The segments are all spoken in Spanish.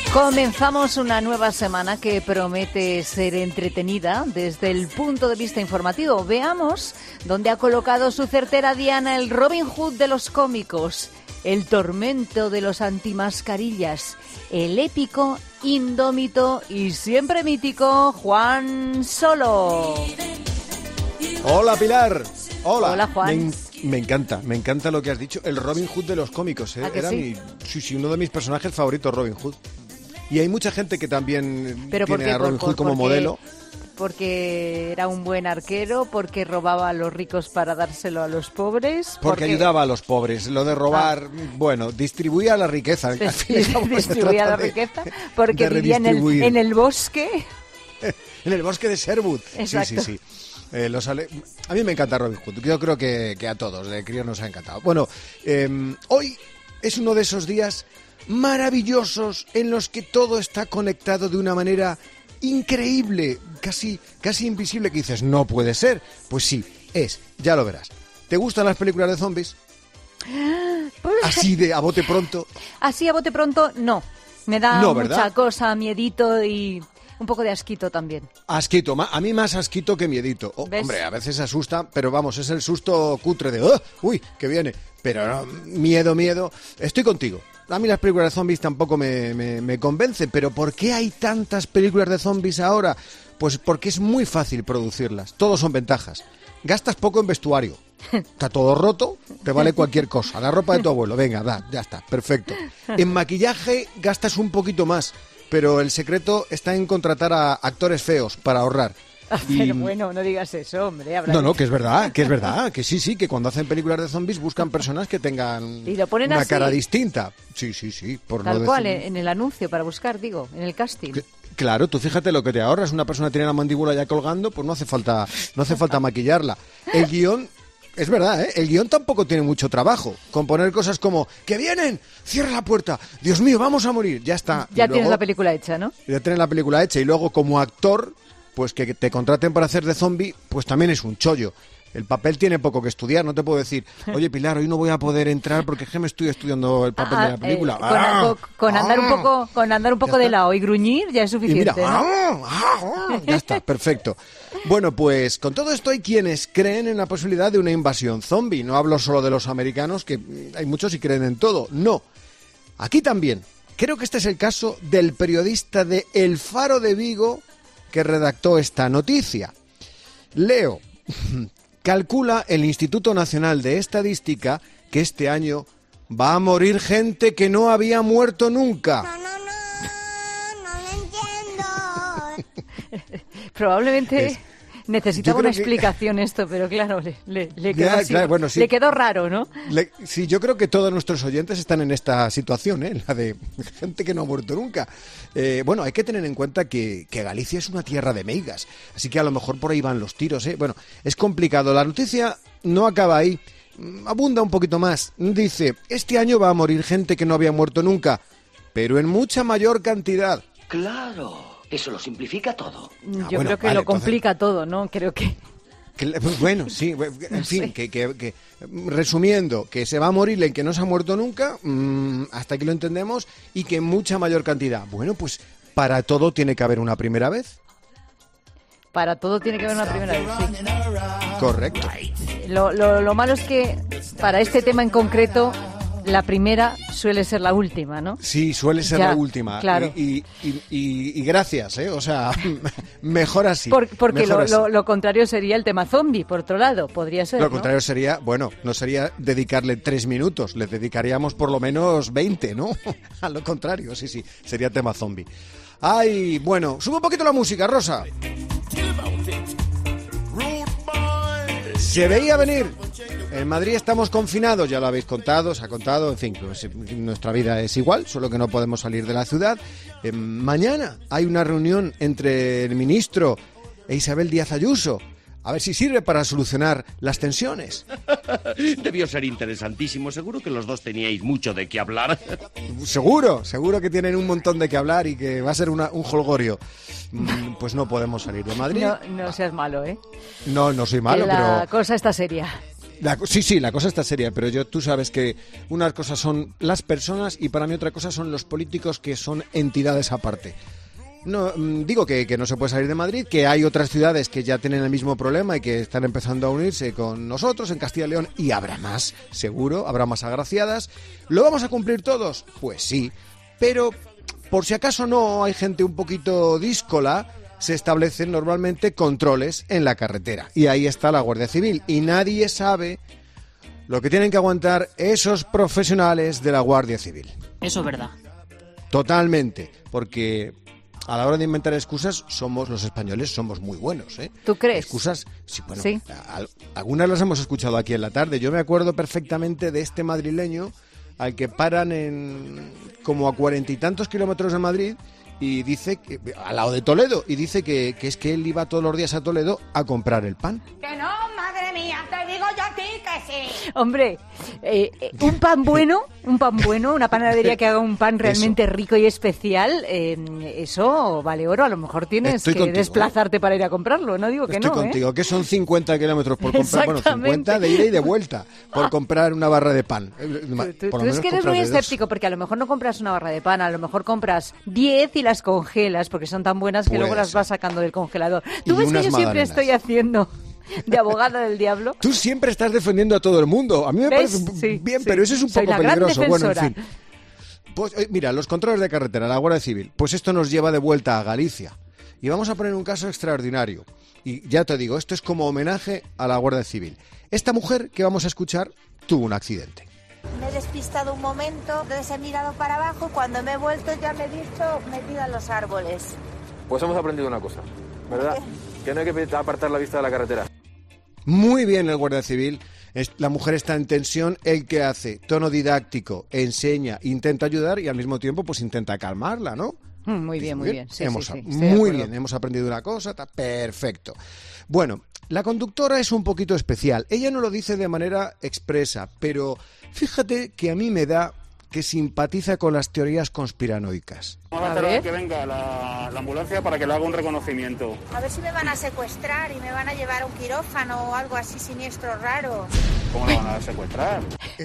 Comenzamos una nueva semana que promete ser entretenida desde el punto de vista informativo. Veamos dónde ha colocado su certera diana el Robin Hood de los cómicos, el tormento de los antimascarillas, el épico, indómito y siempre mítico Juan Solo. Hola, Pilar. Hola, Juan. Me encanta lo que has dicho. El Robin Hood de los cómicos, ¿eh? ¿A que Era sí? uno de mis personajes favoritos, Robin Hood. Y hay mucha gente que también ¿Pero por tiene qué? a Robin Hood como modelo. Porque era un buen arquero, porque robaba a los ricos para dárselo a los pobres. Porque ayudaba a los pobres. Lo de robar, bueno, distribuía la riqueza. Al fin y al cabo, distribuía la riqueza, porque vivía en el bosque. En el bosque de Sherwood. Exacto. Sí. A mí me encanta Robin Hood. Yo creo que a todos, de críos nos ha encantado. Bueno, hoy es uno de esos días maravillosos en los que todo está conectado de una manera increíble, casi invisible, que dices, no puede ser. Pues sí, ya lo verás. ¿Te gustan las películas de zombies? Así a bote pronto. Así a bote pronto, no. Me da No, mucha ¿verdad? cosa, miedito y un poco de asquito también. Asquito, a mí más asquito que miedito. Hombre, a veces asusta, pero vamos, es el susto cutre de uy, que viene. Pero no, miedo. Estoy contigo. A mí las películas de zombies tampoco me convencen, pero ¿por qué hay tantas películas de zombies ahora? Pues porque es muy fácil producirlas. Todos son ventajas. Gastas poco en vestuario. Está todo roto, te vale cualquier cosa. La ropa de tu abuelo, venga, ya está, perfecto. En maquillaje gastas un poquito más, pero el secreto está en contratar a actores feos para ahorrar. Pero bueno, no digas eso, hombre. No, que es verdad, que sí, que cuando hacen películas de zombies buscan personas que tengan ¿Y lo ponen una así? cara distinta. Sí, por Tal no cual, decir... en el anuncio para buscar, digo, en el casting. Claro, tú fíjate lo que te ahorras. Una persona tiene la mandíbula ya colgando, pues no hace falta maquillarla. El guión, es verdad, ¿eh? El guión tampoco tiene mucho trabajo. Con poner cosas como, ¡que vienen! ¡Cierra la puerta! ¡Dios mío, vamos a morir! Ya está. Ya tienes la película hecha, ¿no? Ya tienes la película hecha. Y luego, como actor, pues que te contraten para hacer de zombie, pues también es un chollo. El papel tiene poco que estudiar, no te puedo decir, oye, Pilar, hoy no voy a poder entrar porque es que me estoy estudiando el papel de la película. Con andar un poco de lado y gruñir ya es suficiente. Y mira, ¿no? Ya está, perfecto. Bueno, pues con todo esto hay quienes creen en la posibilidad de una invasión zombie. No hablo solo de los americanos, que hay muchos y creen en todo. No, aquí también. Creo que este es el caso del periodista de El Faro de Vigo que redactó esta noticia. Leo. Calcula el Instituto Nacional de Estadística que este año va a morir gente que no había muerto nunca. No lo entiendo. Probablemente necesitaba una explicación esto, pero claro, le quedó así, bueno, sí. Le quedó raro, ¿no? Sí, yo creo que todos nuestros oyentes están en esta situación, la de gente que no ha muerto nunca. Bueno, hay que tener en cuenta que Galicia es una tierra de meigas, así que a lo mejor por ahí van los tiros, Bueno, es complicado. La noticia no acaba ahí, abunda un poquito más. Dice, este año va a morir gente que no había muerto nunca, pero en mucha mayor cantidad. Claro, eso lo simplifica todo. Yo creo que lo complica todo, ¿no? Creo que... Bueno, sí, en fin, que resumiendo, que se va a morir el que no se ha muerto nunca, hasta aquí lo entendemos, y que en mucha mayor cantidad. Bueno, pues para todo tiene que haber una primera vez. Para todo tiene que haber una primera vez, sí. Correcto. Lo malo es que para este tema en concreto, la primera suele ser la última, ¿no? Sí, suele ser la última. Claro. Y gracias, O sea, mejor así. Porque mejor así. lo contrario sería el tema zombie, por otro lado, podría ser, Lo contrario sería, bueno, no sería dedicarle 3 minutos, le dedicaríamos por lo menos 20, ¿no? A lo contrario, sí, sería tema zombie. Ay, bueno, sube un poquito la música, Rosa. Se veía venir. En Madrid estamos confinados, ya lo habéis contado, se ha contado, en fin, pues, nuestra vida es igual, solo que no podemos salir de la ciudad. Mañana hay una reunión entre el ministro e Isabel Díaz Ayuso, a ver si sirve para solucionar las tensiones. Debió ser interesantísimo, seguro que los dos teníais mucho de qué hablar. Seguro que tienen un montón de qué hablar y que va a ser un holgorio. Pues no podemos salir de Madrid. No seas malo, No soy malo, la cosa está seria. Sí, la cosa está seria, pero tú sabes que unas cosas son las personas y para mí otra cosa son los políticos, que son entidades aparte. No, digo que no se puede salir de Madrid, que hay otras ciudades que ya tienen el mismo problema y que están empezando a unirse con nosotros en Castilla y León, y habrá más, seguro, habrá más agraciadas. ¿Lo vamos a cumplir todos? Pues sí, pero por si acaso no hay gente un poquito díscola, se establecen normalmente controles en la carretera y ahí está la Guardia Civil y nadie sabe lo que tienen que aguantar esos profesionales de la Guardia Civil. Eso es verdad. Totalmente, porque a la hora de inventar excusas los españoles somos muy buenos, ¿eh? ¿Tú crees? Excusas, sí, bueno, ¿Sí? Algunas las hemos escuchado aquí en la tarde. Yo me acuerdo perfectamente de este madrileño al que paran como a 40 y tantos kilómetros de Madrid y dice que, al lado de Toledo, y dice que es que él iba todos los días a Toledo a comprar el pan. Que no, madre mía, te digo yo a ti que sí. Hombre, un pan bueno, una panadería que haga un pan realmente rico y especial, eso vale oro. A lo mejor tienes Estoy que contigo, desplazarte para ir a comprarlo, no digo que Estoy no. contigo, que son 50 kilómetros por comprar, bueno, 50 de ida y de vuelta por comprar una barra de pan. Tú es que eres muy escéptico, porque a lo mejor no compras una barra de pan, a lo mejor compras 10 y las congelas, porque son tan buenas que luego las vas sacando del congelador. ¿Tú ves que yo siempre estoy haciendo de abogada del diablo? Tú siempre estás defendiendo a todo el mundo. A mí me parece bien, pero eso es un poco peligroso. Bueno, en fin. Pues mira, los controles de carretera, la Guardia Civil, pues esto nos lleva de vuelta a Galicia. Y vamos a poner un caso extraordinario. Y ya te digo, esto es como homenaje a la Guardia Civil. Esta mujer que vamos a escuchar tuvo un accidente. Me he despistado un momento, entonces he mirado para abajo, cuando me he vuelto ya me he visto metida en los árboles. Pues hemos aprendido una cosa, ¿verdad? Que no hay que apartar la vista de la carretera. Muy bien el Guardia Civil. La mujer está en tensión, ¿el qué hace? Tono didáctico, enseña, intenta ayudar y al mismo tiempo pues intenta calmarla, ¿no? Muy bien, muy bien. Sí, muy bien, hemos aprendido una cosa, está perfecto. Bueno, la conductora es un poquito especial. Ella no lo dice de manera expresa, pero fíjate que a mí me da que simpatiza con las teorías conspiranoicas. Vamos a esperar que venga la ambulancia para que le haga un reconocimiento. A ver si me van a secuestrar y me van a llevar a un quirófano o algo así siniestro raro. ¿Cómo lo van a secuestrar?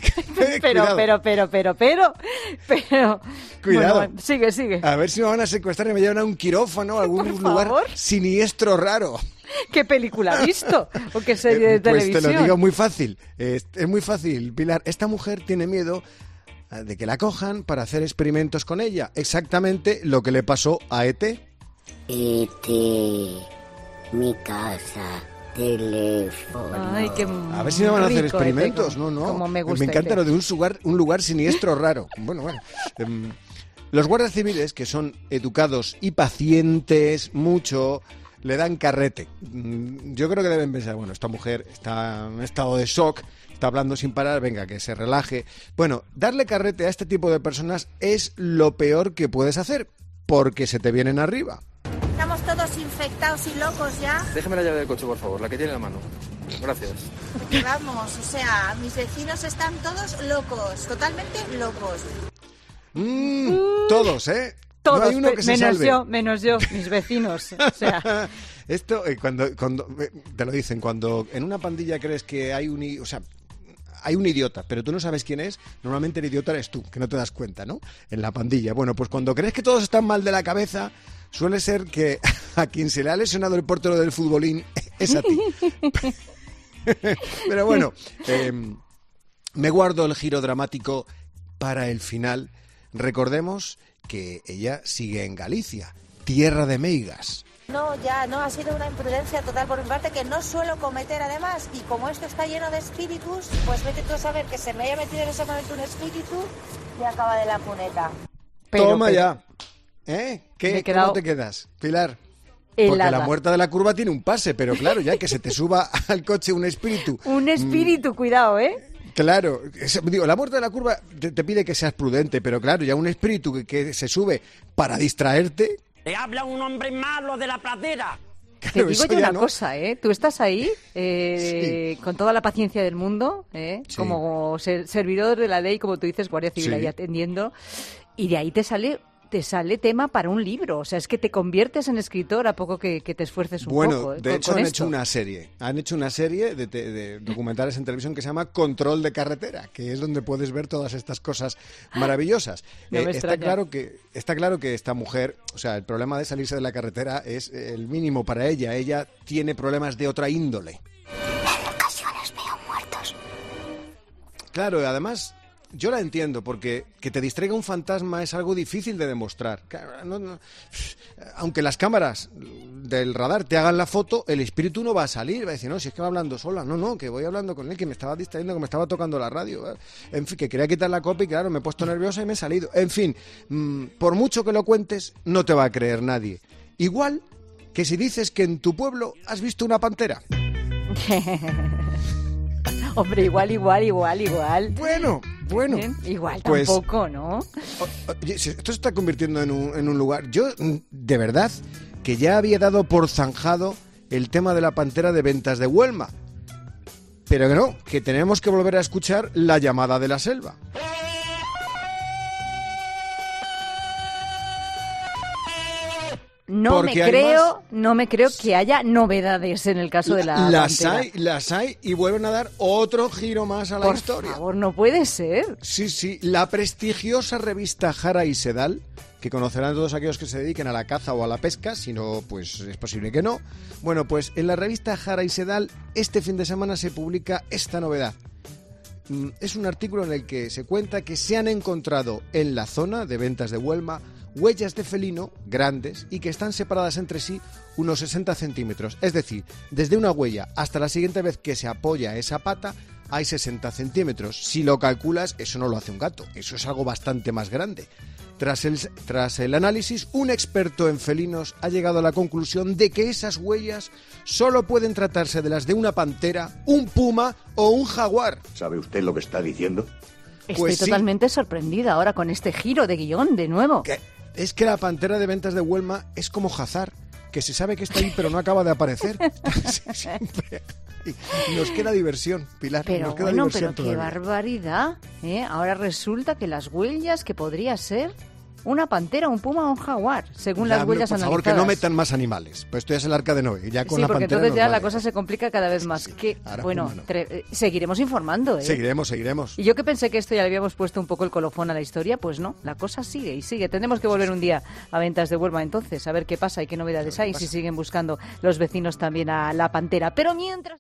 Pero. Cuidado. Bueno, sigue. A ver si me van a secuestrar y me llevan a un quirófano, a algún lugar siniestro raro. ¿Qué película ha visto? ¿O qué serie de televisión? Pues te lo digo muy fácil. Es muy fácil, Pilar. Esta mujer tiene miedo de que la cojan para hacer experimentos con ella. Exactamente lo que le pasó a E.T. E.T., mi casa, teléfono. Ay, qué a ver si me van a hacer rico, experimentos. No. Como me gusta, encanta lo de un lugar siniestro raro. Bueno. Los guardias civiles, que son educados y pacientes mucho, le dan carrete. Yo creo que deben pensar, bueno, esta mujer está en un estado de shock, está hablando sin parar, venga, que se relaje. Bueno, darle carrete a este tipo de personas es lo peor que puedes hacer, porque se te vienen arriba. Estamos todos infectados y locos ya. Déjeme la llave del coche, por favor, la que tiene en la mano. Gracias. Porque vamos, o sea, mis vecinos están todos locos, totalmente locos. Todos, ¿eh? Todos, no hay uno que se salve. menos yo, mis vecinos. O sea. Esto, cuando te lo dicen, cuando en una pandilla crees que hay un idiota, pero tú no sabes quién es, normalmente el idiota eres tú, que no te das cuenta, ¿no? En la pandilla. Bueno, pues cuando crees que todos están mal de la cabeza, suele ser que a quien se le ha lesionado el portero del futbolín es a ti. Pero bueno, me guardo el giro dramático para el final. Recordemos que ella sigue en Galicia, tierra de meigas. No, ha sido una imprudencia total por mi parte que no suelo cometer además, y como esto está lleno de espíritus, pues vete tú a saber que se me haya metido en ese momento un espíritu y acaba de la puneta. Toma ya. ¿Cómo te quedas, Pilar? Helada. Porque la muerta de la curva tiene un pase, pero claro, ya que se te suba al coche un espíritu. Un espíritu, cuidado, ¿eh? Claro, la muerte de la curva te pide que seas prudente, pero claro, ya un espíritu que se sube para distraerte. ¡Te habla un hombre malo de la pradera! Te digo yo una cosa, ¿eh? Tú estás ahí con toda la paciencia del mundo, como servidor de la ley, como tú dices, Guardia Civil ahí atendiendo, y de ahí te sale te sale tema para un libro. O sea, es que te conviertes en escritor a poco que te esfuerces un poco. Bueno, de hecho han hecho una serie. Han hecho una serie de documentales en televisión que se llama Control de Carretera, que es donde puedes ver todas estas cosas maravillosas. Está claro que esta mujer, o sea, el problema de salirse de la carretera es el mínimo para ella. Ella tiene problemas de otra índole. En ocasiones veo muertos. Claro, además yo la entiendo, porque que te distraiga un fantasma es algo difícil de demostrar. Aunque las cámaras del radar te hagan la foto, el espíritu no va a salir, va a decir, no, si es que va hablando sola, no, que voy hablando con él, que me estaba distrayendo, que me estaba tocando la radio, en fin, que quería quitar la copia y claro, me he puesto nerviosa y me he salido. En fin, por mucho que lo cuentes, no te va a creer nadie. Igual que si dices que en tu pueblo has visto una pantera. Hombre, igual. Bueno. Igual pues, tampoco, ¿no? Esto se está convirtiendo en un lugar... Yo, de verdad, que ya había dado por zanjado el tema de la pantera de Ventas de Huelma. Pero que no, que tenemos que volver a escuchar La llamada de la selva. No me creo que haya novedades en el caso de la pantera. Las hay y vuelven a dar otro giro más a la historia. Por favor, no puede ser. Sí, la prestigiosa revista Jara y Sedal, que conocerán todos aquellos que se dediquen a la caza o a la pesca, si no, pues es posible que no. Bueno, pues en la revista Jara y Sedal, este fin de semana se publica esta novedad. Es un artículo en el que se cuenta que se han encontrado en la zona de Ventas de Huelma huellas de felino grandes y que están separadas entre sí unos 60 centímetros. Es decir, desde una huella hasta la siguiente vez que se apoya esa pata hay 60 centímetros. Si lo calculas, eso no lo hace un gato, eso es algo bastante más grande. Tras el análisis, un experto en felinos ha llegado a la conclusión de que esas huellas solo pueden tratarse de las de una pantera, un puma o un jaguar. ¿Sabe usted lo que está diciendo? Estoy totalmente sorprendida ahora con este giro de guión de nuevo. Es que la pantera de Ventas de Huelma es como Hazard, que se sabe que está ahí pero no acaba de aparecer. Siempre. Nos queda diversión, Pilar. Pero qué barbaridad. Ahora resulta que las huellas que podría ser una pantera, un puma o un jaguar, según las huellas analizadas. Por favor, que no metan más animales. Pues esto ya es el arca de Noé. Ya con sí, la porque pantera entonces ya vale. la cosa se complica cada vez más. Sí, bueno, seguiremos informando. Seguiremos. Y yo que pensé que esto ya le habíamos puesto un poco el colofón a la historia, pues no, la cosa sigue y sigue. Tendremos que volver un día a Ventas de Huelma entonces, a ver qué pasa y qué novedades hay, si siguen buscando los vecinos también a la pantera. Pero mientras...